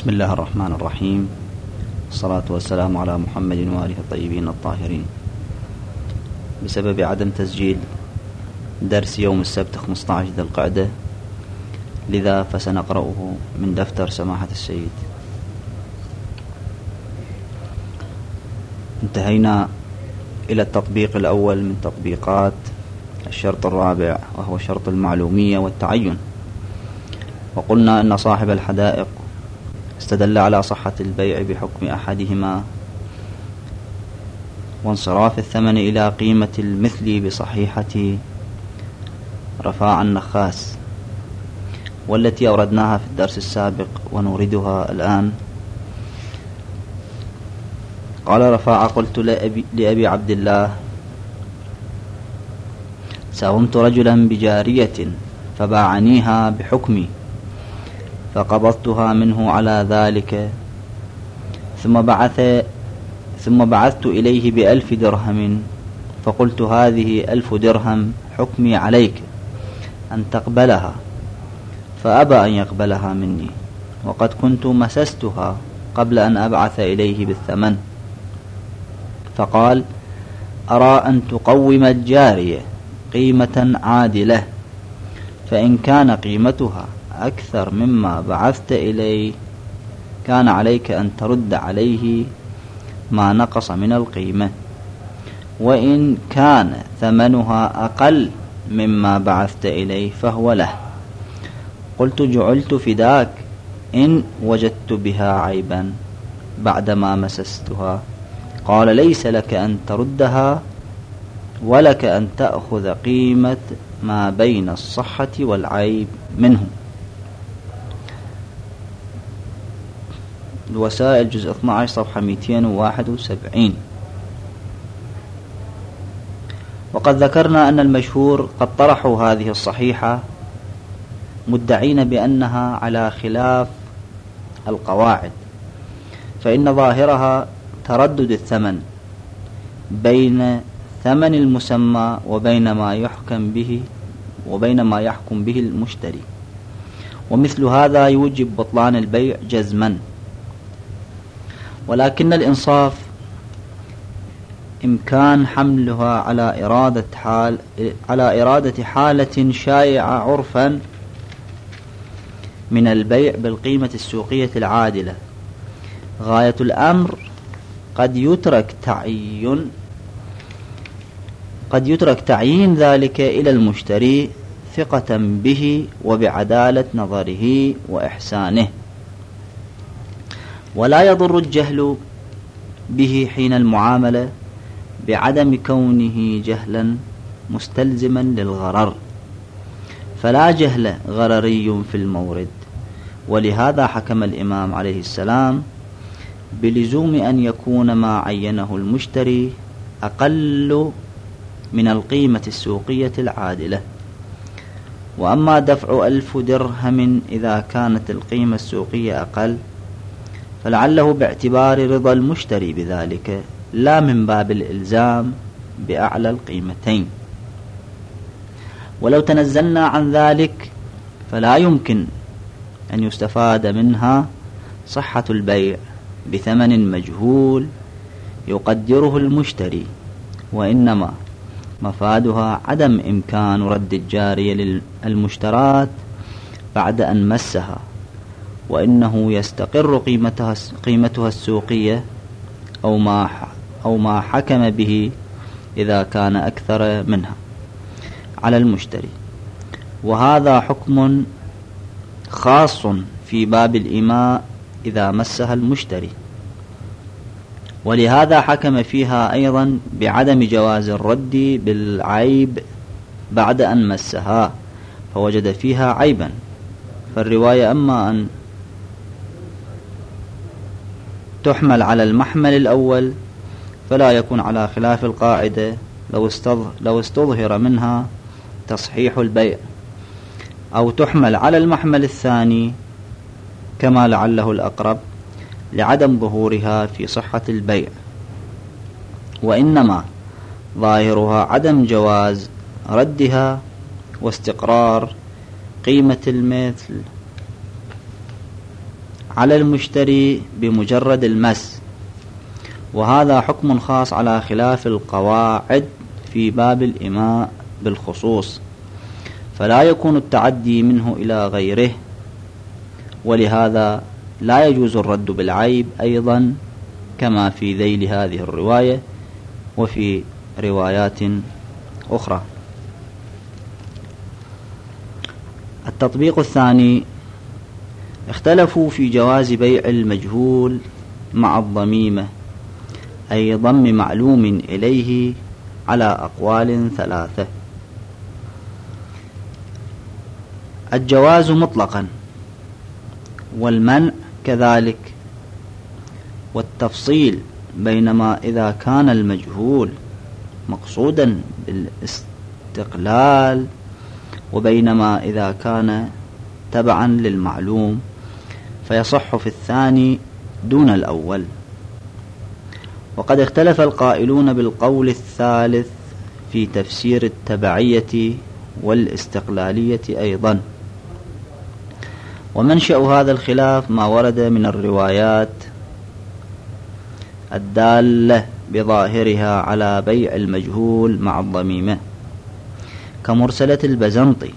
بسم الله الرحمن الرحيم، الصلاة والسلام على محمد وآله الطيبين الطاهرين. بسبب عدم تسجيل درس يوم السبت 15 ذي القعدة، لذا فسنقرأه من دفتر سماحة السيد. انتهينا إلى التطبيق الأول من تطبيقات الشرط الرابع، وهو شرط المعلومية والتعين. وقلنا أن صاحب الحدائق استدل على صحة البيع بحكم أحدهما وانصراف الثمن إلى قيمة المثل بصحيحة رفاع النخاس، والتي أوردناها في الدرس السابق ونوردها الآن. قال رفاع: قلت لأبي عبد الله: ساومت رجلا بجارية فباعنيها بحكمي، فقبضتها منه على ذلك، ثم بعثت إليه ب1,000 درهم، فقلت: هذه 1,000 درهم حكمي عليك أن تقبلها، فأبى أن يقبلها مني، وقد كنت مسستها قبل أن أبعث إليه بالثمن. فقال: أرى أن تقوم الجارية قيمة عادلة، فإن كان قيمتها أكثر مما بعثت إليه كان عليك أن ترد عليه ما نقص من القيمة، وإن كان ثمنها أقل مما بعثت إليه فهو له. قلت: جعلت فداك إن وجدت بها عيبا بعدما مسستها. قال: ليس لك أن تردها، ولك أن تأخذ قيمة ما بين الصحة والعيب منه. الوسائل جزء 12 صفحة 271. وقد ذكرنا أن المشهور قد طرحوا هذه الصحيحة مدعين بأنها على خلاف القواعد، فإن ظاهرها تردد الثمن بين ثمن المسمى وبين ما يحكم به المشتري، ومثل هذا يوجب بطلان البيع جزما. ولكن الإنصاف إمكان حملها على إرادة حالة شائعة عرفا من البيع بالقيمة السوقية العادلة. غاية الأمر قد يترك تعيين ذلك إلى المشتري ثقة به وبعدالة نظره وإحسانه، ولا يضر الجهل به حين المعاملة بعدم كونه جهلا مستلزما للغرر، فلا جهل غرري في المورد. ولهذا حكم الإمام عليه السلام بلزوم أن يكون ما عينه المشتري أقل من القيمة السوقية العادلة. وأما دفع 1,000 درهم إذا كانت القيمة السوقية أقل، فلعله باعتبار رضا المشتري بذلك، لا من باب الإلزام بأعلى القيمتين. ولو تنزلنا عن ذلك فلا يمكن أن يستفاد منها صحة البيع بثمن مجهول يقدره المشتري، وإنما مفادها عدم إمكان رد الجارية للمشترات بعد أن مسها، وإنه يستقر قيمتها السوقية أو ما حكم به إذا كان أكثر منها على المشتري. وهذا حكم خاص في باب الإماء إذا مسها المشتري، ولهذا حكم فيها أيضا بعدم جواز الرد بالعيب بعد أن مسها، فوجد فيها عيبا. فالرواية أما أن تحمل على المحمل الأول فلا يكون على خلاف القاعدة لو استظهر منها تصحيح البيع، أو تحمل على المحمل الثاني كما لعله الأقرب لعدم ظهورها في صحة البيع، وإنما ظاهرها عدم جواز ردها واستقرار قيمة المثل على المشتري بمجرد المس، وهذا حكم خاص على خلاف القواعد في باب الإماء بالخصوص، فلا يكون التعدي منه إلى غيره، ولهذا لا يجوز الرد بالعيب أيضا كما في ذيل هذه الرواية وفي روايات أخرى. التطبيق الثاني: اختلفوا في جواز بيع المجهول مع الضميمة أي ضم معلوم إليه على أقوال ثلاثة. الجواز مطلقا، والمنع كذلك، والتفصيل بينما إذا كان المجهول مقصودا بالاستقلال وبينما إذا كان تبعا للمعلوم فيصح في الثاني دون الأول. وقد اختلف القائلون بالقول الثالث في تفسير التبعية والاستقلالية أيضا، ومنشأ هذا الخلاف ما ورد من الروايات الدالة بظاهرها على بيع المجهول مع الضميمة كمرسلة البزنطي،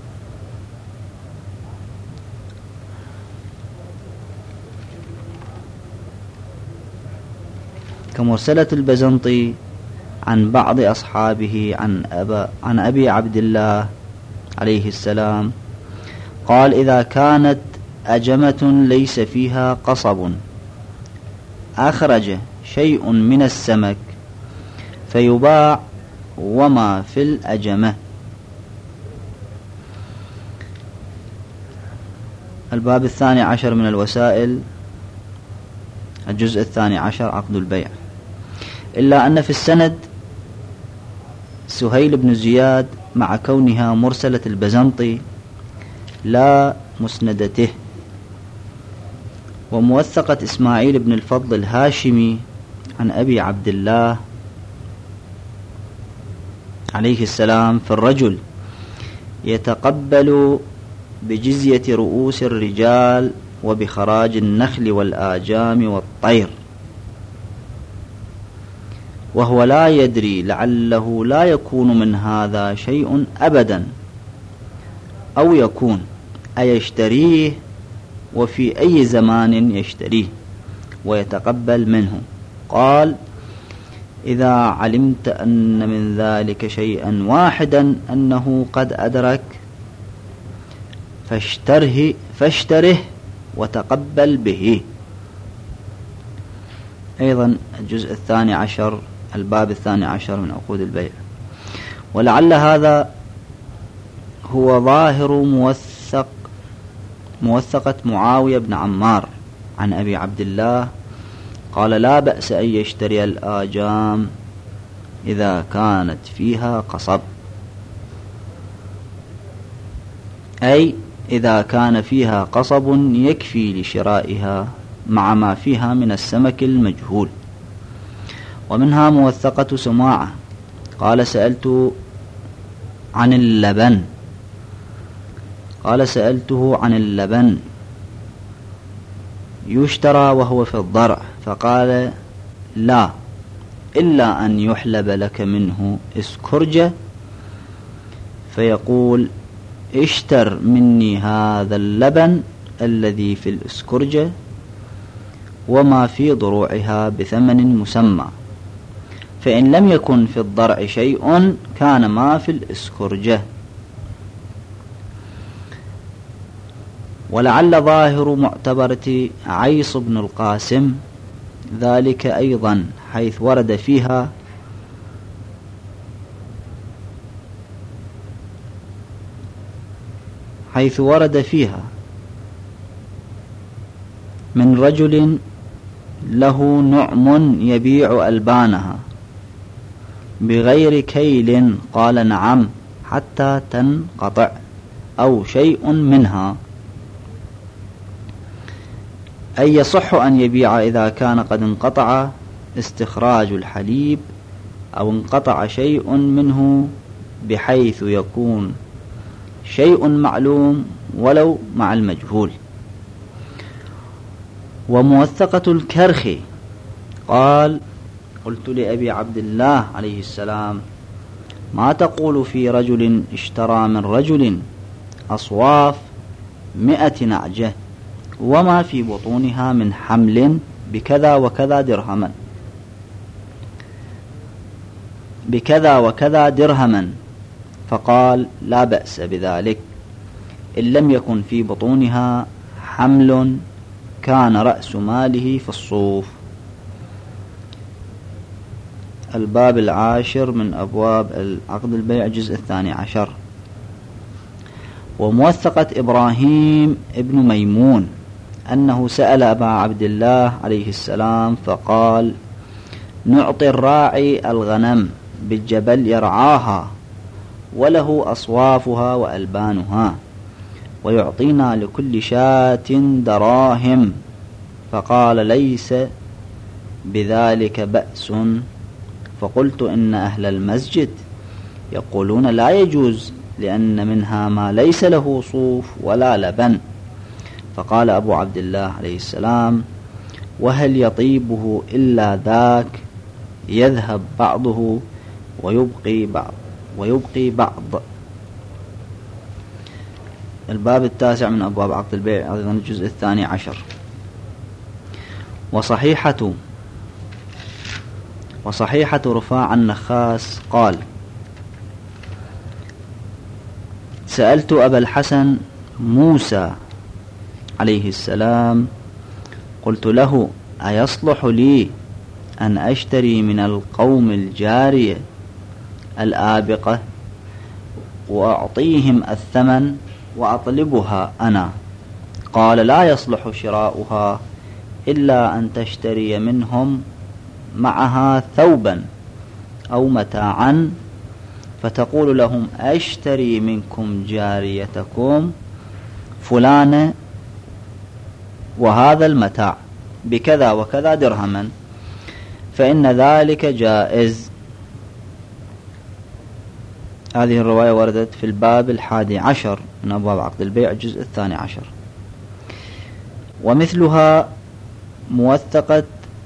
عن بعض أصحابه عن أبي عبد الله عليه السلام قال: إذا كانت أجمة ليس فيها قصب أخرج شيء من السمك فيباع وما في الأجمة. الباب 12 من الوسائل، الجزء 12، عقد البيع. إلا أن في السند سهيل بن زياد مع كونها مرسلة البزنطي لا مسندته، وموثقة إسماعيل بن الفضل الهاشمي عن أبي عبد الله عليه السلام في الرجل يتقبل بجزية رؤوس الرجال وبخراج النخل والآجام والطير، وهو لا يدري لعله لا يكون من هذا شيء أبدا أو يكون، أيشتريه وفي أي زمان يشتريه ويتقبل منه. قال: إذا علمت أن من ذلك شيئا واحدا أنه قد أدرك فاشتره وتقبل به. أيضا الجزء 12، الباب 12 من عقود البيع. ولعل هذا هو ظاهر موثقة معاوية بن عمار عن أبي عبد الله قال: لا بأس أن يشتري الآجام إذا كانت فيها قصب، أي إذا كان فيها قصب يكفي لشرائها مع ما فيها من السمك المجهول. ومنها موثقة سماعة قال: سألته عن اللبن يشترى وهو في الضرع، فقال: لا، إلا أن يحلب لك منه اسكرجة، فيقول: اشتر مني هذا اللبن الذي في الاسكرجة وما في ضروعها بثمن مسمى، فإن لم يكن في الضرع شيء كان ما في الاسكرجة. ولعل ظاهر معتبرة عيص بن القاسم ذلك أيضا، حيث ورد فيها من رجل له نعم يبيع ألبانها بغير كيل، قال: نعم، حتى تنقطع أو شيء منها، أي يصح أن يبيع إذا كان قد انقطع استخراج الحليب أو انقطع شيء منه بحيث يكون شيء معلوم ولو مع المجهول. وموثقة الكرخي قال: قلت لأبي عبد الله عليه السلام: ما تقول في رجل اشترى من رجل أصواف 100 نعجة وما في بطونها من حمل بكذا وكذا درهما بكذا وكذا درهما؟ فقال: لا بأس بذلك إن لم يكن في بطونها حمل كان رأس ماله في الصوف. الباب 10 من أبواب عقد البيع، الجزء 12. وموثقة إبراهيم ابن ميمون أنه سأل أبا عبد الله عليه السلام فقال: نعطي الراعي الغنم بالجبل يرعاها وله أصوافها وألبانها، ويعطينا لكل شاة دراهم. فقال: ليس بذلك بأس. فقلت: إن أهل المسجد يقولون لا يجوز لأن منها ما ليس له صوف ولا لبن. فقال أبو عبد الله عليه السلام: وهل يطيبه إلا ذاك؟ يذهب بعضه ويبقي بعض. الباب 9 من أبواب عقد البيع، أيضا الجزء 12. وصحيحة رفاع النخاس قال: سألت أبا الحسن موسى عليه السلام قلت له: أيصلح لي أن أشتري من القوم الجارية الآبقة وأعطيهم الثمن وأطلبها أنا؟ قال: لا يصلح شراؤها إلا أن تشتري منهم معها ثوبا أو متاعا، فتقول لهم: أشتري منكم جاريتكم فلانة وهذا المتاع بكذا وكذا درهما، فإن ذلك جائز. هذه الرواية وردت في الباب 11 من أبواب عقد البيع، الجزء 12. ومثلها موثقة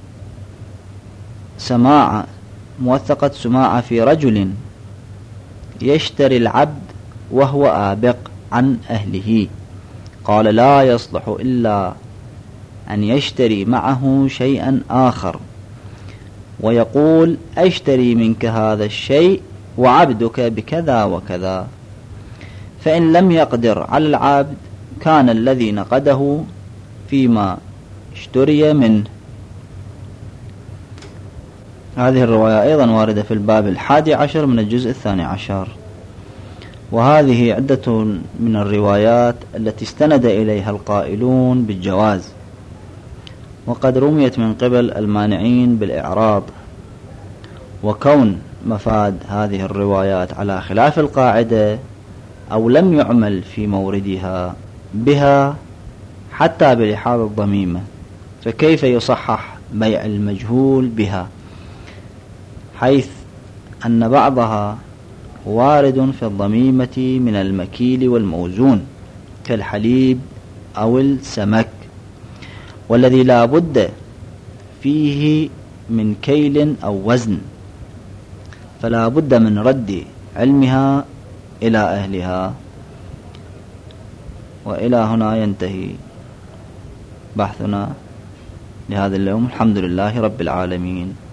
سماعة في رجل يشتري العبد وهو آبق عن أهله. قال: لا يصلح إلا أن يشتري معه شيئا آخر ويقول: أشتري منك هذا الشيء وعبدك بكذا وكذا. فإن لم يقدر على العبد كان الذي نقده فيما اشتري منه. هذه الرواية أيضا واردة في الباب 11 من الجزء 12. وهذه عدة من الروايات التي استند إليها القائلون بالجواز، وقد رميت من قبل المانعين بالإعراض. وكون مفاد هذه الروايات على خلاف القاعدة أو لم يعمل في موردها بها حتى بلحاظ الضميمة، فكيف يصحح بيع المجهول بها، حيث أن بعضها وارد في الضميمة من المكيل والموزون كالحليب أو السمك، والذي لا بد فيه من كيل أو وزن، فلا بد من رد علمها إلى أهلها. وإلى هنا ينتهي بحثنا لهذا اليوم. الحمد لله رب العالمين.